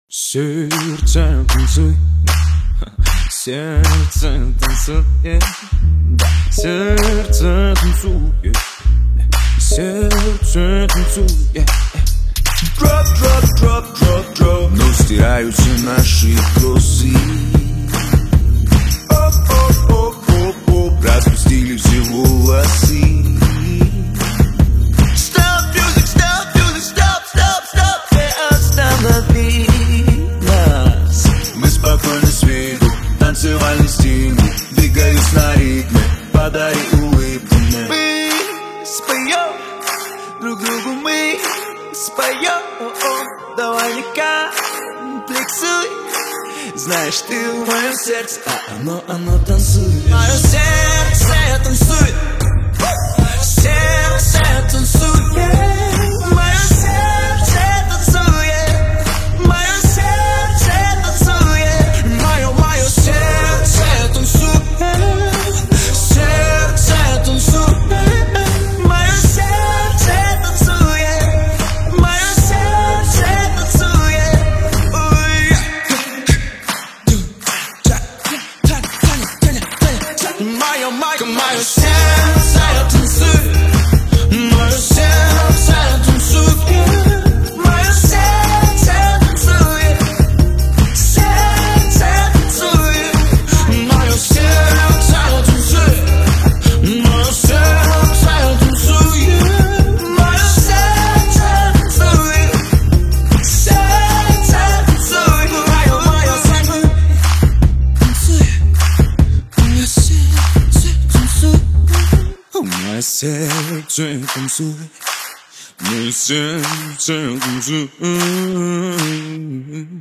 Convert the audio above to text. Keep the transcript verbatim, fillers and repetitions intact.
Сердце танцуй, сердце танцует, сердце танцует, сердце танцует. Drop, drop, drop, drop, drop. Но стираются наши косы. Оп, оп, оп, оп, оп. Распустили все волосы. Stop music, stop music, stop, stop, stop. Не останови нас. Мы спокойно свету, танцевальный стимул. Двигаюсь на ритме, подари улыбку мне. Мы споем друг другу, мы споем. Давай не комплексуй. Знаешь, ты в моем сердце, а оно, оно танцует. Мое сердце танцует. Сердце танцует. Мое сердце танцует. Мое сердце танцует. Мое, мое сердце танцует. Сердце танцует. Мое сердце танцует. Мое сердце танцует. Ой. Мое, мое, мое сердце танцует. Мое сердце танцует. Мое сердце танцует. Сердце танцует. Мое сердце танцует. Мое сердце танцует. Мое сердце танцует. Сердце танцует. Мое, мое сердце танцует. Мое сердце танцует. Мое сердце танцует. Мое сердце танцует.